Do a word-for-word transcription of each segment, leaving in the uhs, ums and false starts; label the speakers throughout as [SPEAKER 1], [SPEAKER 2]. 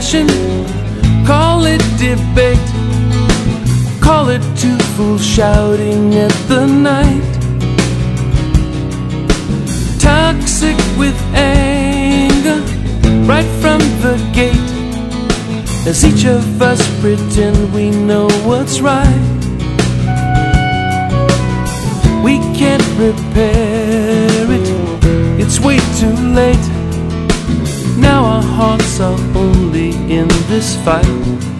[SPEAKER 1] discussion, call it debate, call it two fools shouting at the night. Toxic with anger right from the gate, as each of us pretend we know what's right. We can't repair it, it's way too late. Now our hearts are only in this fight.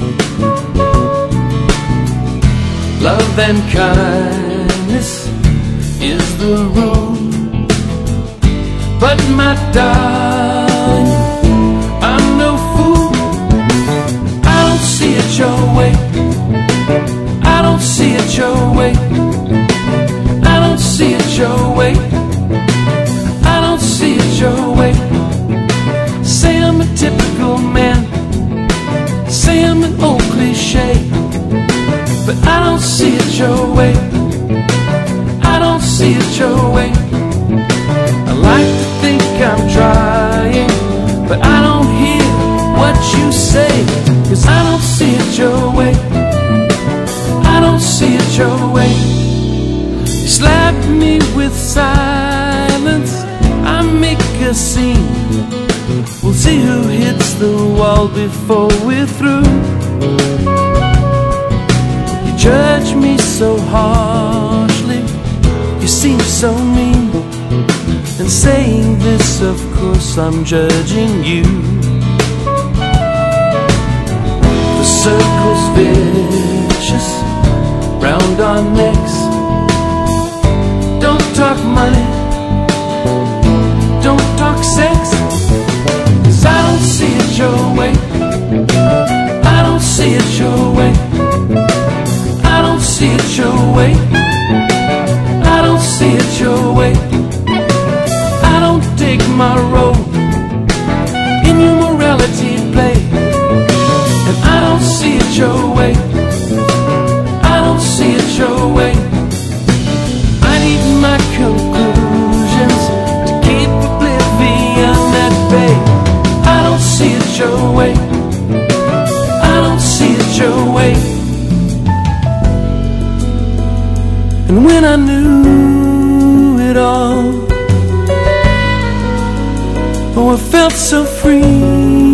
[SPEAKER 1] Love and kindness is the rule, but my darling, I'm no fool. I don't see it your way, I don't see it your way, I don't see it your way, I don't see it your way. Say I'm a typical man, say I'm an old cliche, but I don't see it your way, I don't see it your way. I like to think I'm trying, but I don't hear what you say, 'cause I don't see it your way, I don't see it your way. You slap me with silence, I make a scene. We'll see who hits the wall before we're through. You judge me so harshly, you seem so mean. And saying this, of course I'm judging you. The circle's vicious round our necks. Don't talk money, don't talk sex, 'cause I don't see it your way, I don't see it your way, I don't see it your way, I don't see it your way. I don't take my role in your morality play, and I don't see it your way, I don't see it your way. I need my conclusions to keep oblivion at bay. I don't see it your way, I don't see it your way. And when I knew it all, oh, I felt so free.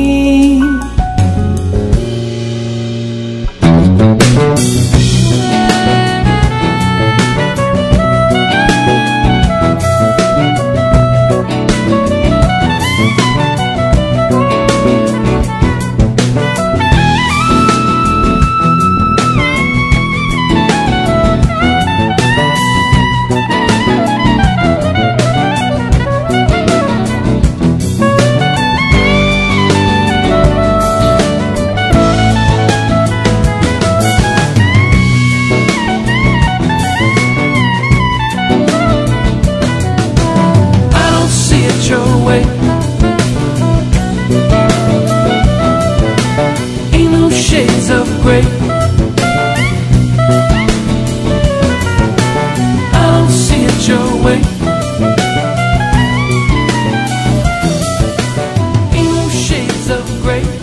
[SPEAKER 1] Ain't no shades of gray, I don't see it your way, ain't no shades of gray.